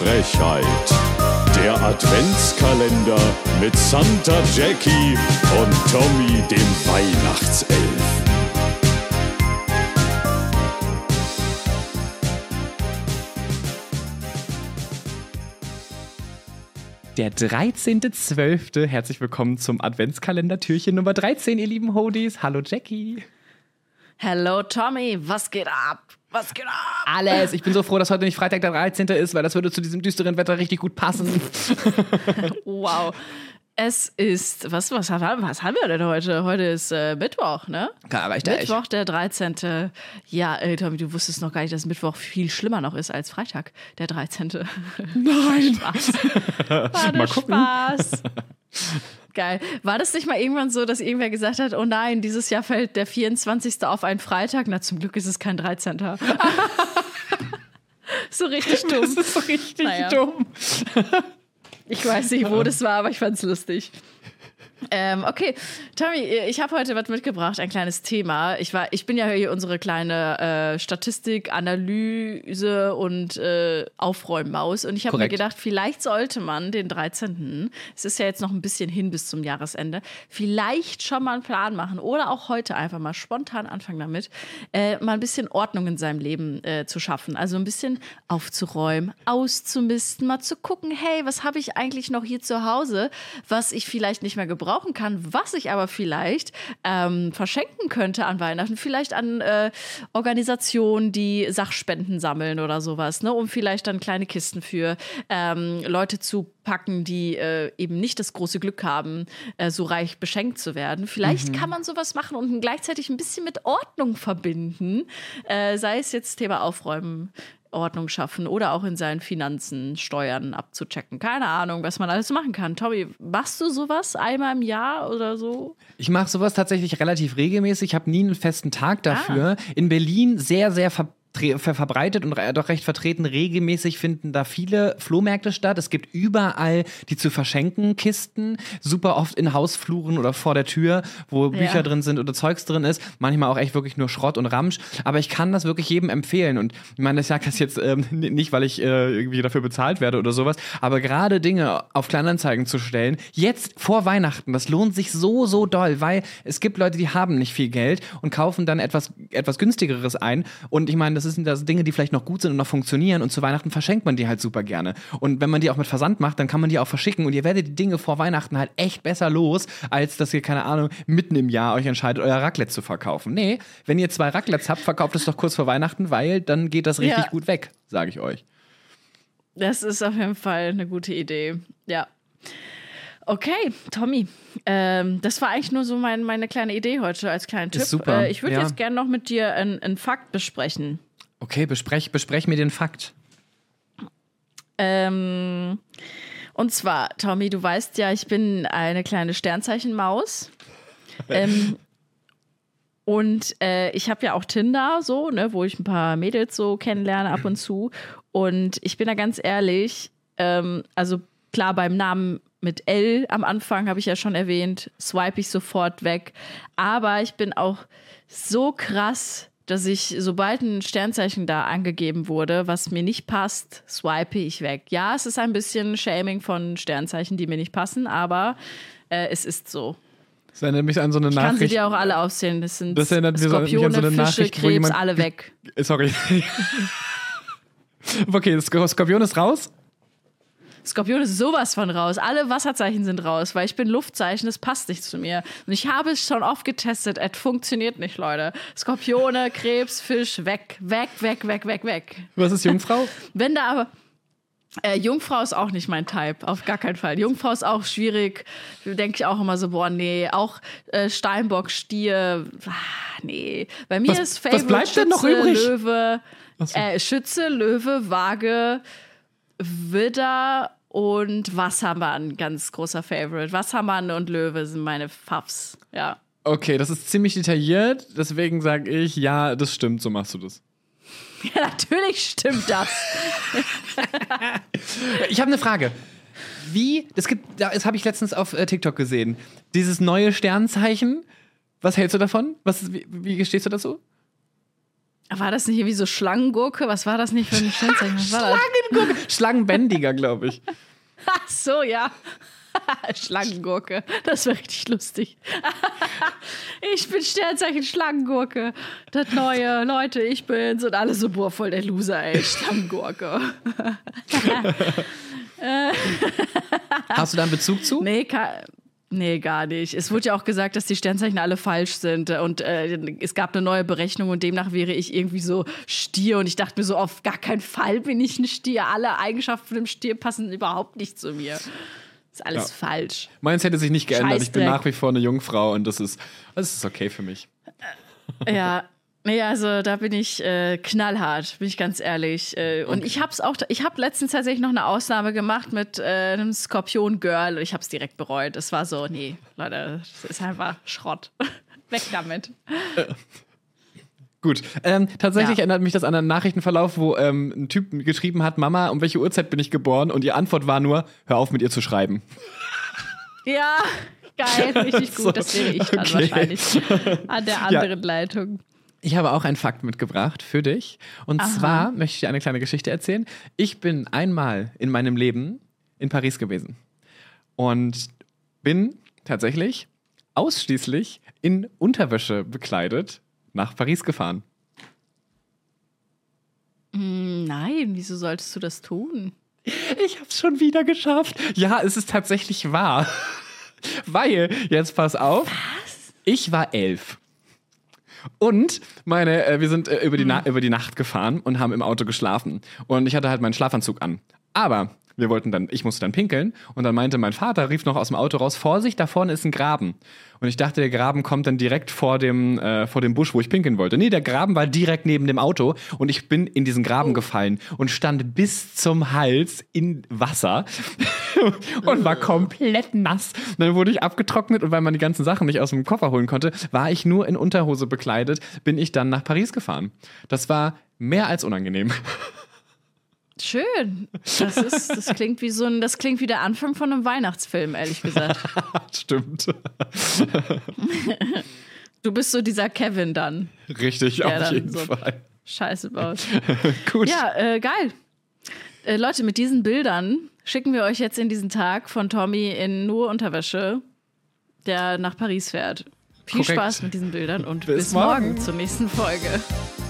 Frechheit. Der Adventskalender mit Santa Jackie und Tommy dem Weihnachtself. Der 13.12. Herzlich willkommen zum Adventskalender Türchen Nummer 13, ihr lieben Hodies. Hallo Jackie. Hallo Tommy, was geht ab? Was geht ab? Alles. Ich bin so froh, dass heute nicht Freitag der 13. ist, weil das würde zu diesem düsteren Wetter richtig gut passen. Wow. Es ist, was haben wir denn heute? Heute ist Mittwoch, ne? Mittwoch, der 13. Ja, Tommy, du wusstest noch gar nicht, dass Mittwoch viel schlimmer noch ist als Freitag, der 13. Nein. Spaß. War Mal gucken. Spaß. Geil. War das nicht mal irgendwann so, dass irgendwer gesagt hat, oh nein, dieses Jahr fällt der 24. auf einen Freitag? Na, zum Glück ist es kein 13. So richtig dumm. Das ist so richtig dumm. Ich weiß nicht, wo das war, aber ich fand's lustig. Okay, Tommy, ich habe heute was mitgebracht, ein kleines Thema. Ich bin ja hier unsere kleine Statistik, Analyse und Aufräummaus. Und ich habe mir gedacht, vielleicht sollte man den 13., es ist ja jetzt noch ein bisschen hin bis zum Jahresende, vielleicht schon mal einen Plan machen oder auch heute einfach mal spontan anfangen damit, mal ein bisschen Ordnung in seinem Leben zu schaffen. Also ein bisschen aufzuräumen, auszumisten, mal zu gucken, hey, was habe ich eigentlich noch hier zu Hause, was ich vielleicht nicht mehr gebrauchen kann, was ich aber vielleicht verschenken könnte an Weihnachten, vielleicht an Organisationen, die Sachspenden sammeln oder sowas, ne, um vielleicht dann kleine Kisten für Leute zu packen, die eben nicht das große Glück haben, so reich beschenkt zu werden. Vielleicht kann man sowas machen und gleichzeitig ein bisschen mit Ordnung verbinden, sei es jetzt Thema Aufräumen, Ordnung schaffen oder auch in seinen Finanzen Steuern abzuchecken. Keine Ahnung, was man alles machen kann. Tommy, machst du sowas einmal im Jahr oder so? Ich mache sowas tatsächlich relativ regelmäßig. Ich habe nie einen festen Tag dafür. In Berlin sehr, sehr verbreitet und doch recht vertreten. Regelmäßig finden da viele Flohmärkte statt. Es gibt überall die zu verschenken Kisten, super oft in Hausfluren oder vor der Tür, wo Bücher drin sind oder Zeugs drin ist. Manchmal auch echt wirklich nur Schrott und Ramsch. Aber ich kann das wirklich jedem empfehlen. Und ich meine, ich sage das jetzt nicht, weil ich irgendwie dafür bezahlt werde oder sowas, aber gerade Dinge auf Kleinanzeigen zu stellen, jetzt vor Weihnachten, das lohnt sich so, so doll, weil es gibt Leute, die haben nicht viel Geld und kaufen dann etwas günstigeres ein. Und ich meine, das sind das Dinge, die vielleicht noch gut sind und noch funktionieren und zu Weihnachten verschenkt man die halt super gerne. Und wenn man die auch mit Versand macht, dann kann man die auch verschicken und ihr werdet die Dinge vor Weihnachten halt echt besser los, als dass ihr, keine Ahnung, mitten im Jahr euch entscheidet, euer Raclette zu verkaufen. Nee, wenn ihr 2 Raclettes habt, verkauft es doch kurz vor Weihnachten, weil dann geht das richtig gut weg, sage ich euch. Das ist auf jeden Fall eine gute Idee, ja. Okay, Tommy, das war eigentlich nur so meine kleine Idee heute als kleinen Tipp. Ist super. Ich würde jetzt gerne noch mit dir einen Fakt besprechen. Okay, besprech mir den Fakt. Und zwar, Tommy, du weißt ja, ich bin eine kleine Sternzeichenmaus. Und ich habe ja auch Tinder, so, ne, wo ich ein paar Mädels so kennenlerne ab und zu. Und ich bin da ganz ehrlich, also klar, beim Namen mit L am Anfang habe ich ja schon erwähnt, swipe ich sofort weg. Aber ich bin auch so krass, dass ich, sobald ein Sternzeichen da angegeben wurde, was mir nicht passt, swipe ich weg. Ja, es ist ein bisschen Shaming von Sternzeichen, die mir nicht passen, aber es ist so. Das erinnert mich an so eine Nachricht. Ich kann sie dir auch alle aufzählen. Das sind Skorpione, so Fische, Nachricht, Krebs, alle weg. Sorry. Okay, Skorpion ist raus? Skorpion ist sowas von raus. Alle Wasserzeichen sind raus, weil ich bin Luftzeichen, das passt nicht zu mir. Und ich habe es schon oft getestet, es funktioniert nicht, Leute. Skorpione, Krebs, Fisch, weg. Was ist Jungfrau? Wenn da aber... Jungfrau ist auch nicht mein Type, auf gar keinen Fall. Jungfrau ist auch schwierig, denke ich auch immer so, boah, nee. Auch Steinbock, Stier, nee. Bei mir ist Favorite was bleibt denn noch übrig? Löwe, Schütze, Löwe, Waage, Widder und Wassermann, ganz großer Favorite. Wassermann und Löwe sind meine Favs, ja. Okay, das ist ziemlich detailliert, deswegen sage ich, ja, das stimmt, so machst du das. Ja, natürlich stimmt das. Ich habe eine Frage. Das habe ich letztens auf TikTok gesehen. Dieses neue Sternzeichen, was hältst du davon? Wie stehst du dazu? War das nicht irgendwie so Schlangengurke? Was war das nicht für ein Sternzeichen? Was war das? Schlangengurke. Schlangenbändiger, glaube ich. Ach so, ja. Schlangengurke. Das wäre richtig lustig. Ich bin Sternzeichen Schlangengurke. Das neue, Leute, ich bin's. Und alle so, boah, voll der Loser, ey. Schlangengurke. Hast du da einen Bezug zu? Nee, gar nicht. Es wurde ja auch gesagt, dass die Sternzeichen alle falsch sind und es gab eine neue Berechnung und demnach wäre ich irgendwie so Stier und ich dachte mir so, auf gar keinen Fall bin ich ein Stier. Alle Eigenschaften von dem Stier passen überhaupt nicht zu mir. Ist alles falsch. Meins hätte sich nicht geändert. Scheißdreck. Ich bin nach wie vor eine Jungfrau und das ist okay für mich. Ja. Nee, also da bin ich knallhart, bin ich ganz ehrlich. Und ich habe letztens tatsächlich noch eine Ausnahme gemacht mit einem Skorpion-Girl und ich habe es direkt bereut. Es war so, nee, Leute, das ist einfach Schrott. Weg damit. Gut, tatsächlich erinnert mich das an einen Nachrichtenverlauf, wo ein Typ geschrieben hat, Mama, um welche Uhrzeit bin ich geboren? Und die Antwort war nur, hör auf mit ihr zu schreiben. Ja, geil, richtig gut. Das wäre ich dann wahrscheinlich an der anderen Leitung. Ich habe auch einen Fakt mitgebracht für dich. Und zwar möchte ich dir eine kleine Geschichte erzählen. Ich bin einmal in meinem Leben in Paris gewesen und bin tatsächlich ausschließlich in Unterwäsche bekleidet nach Paris gefahren. Nein, wieso solltest du das tun? Ich habe es schon wieder geschafft. Ja, es ist tatsächlich wahr. Weil, jetzt pass auf, ich war 11. Und wir sind über die Nacht gefahren und haben im Auto geschlafen. Und ich hatte halt meinen Schlafanzug an. Aber ich musste dann pinkeln. Und dann meinte mein Vater, rief noch aus dem Auto raus, Vorsicht, da vorne ist ein Graben. Und ich dachte, der Graben kommt dann direkt vor dem Busch, wo ich pinkeln wollte. Nee, der Graben war direkt neben dem Auto. Und ich bin in diesen Graben gefallen und stand bis zum Hals in Wasser und war komplett nass. Und dann wurde ich abgetrocknet und weil man die ganzen Sachen nicht aus dem Koffer holen konnte, war ich nur in Unterhose bekleidet, bin ich dann nach Paris gefahren. Das war mehr als unangenehm. Schön. Das klingt wie der Anfang von einem Weihnachtsfilm, ehrlich gesagt. Stimmt. Du bist so dieser Kevin dann. Richtig, auf jeden Fall. Scheiße baut. Gut. Ja, geil. Leute, mit diesen Bildern schicken wir euch jetzt in diesen Tag von Tommy in nur Unterwäsche, der nach Paris fährt. Viel Spaß mit diesen Bildern und bis morgen zur nächsten Folge.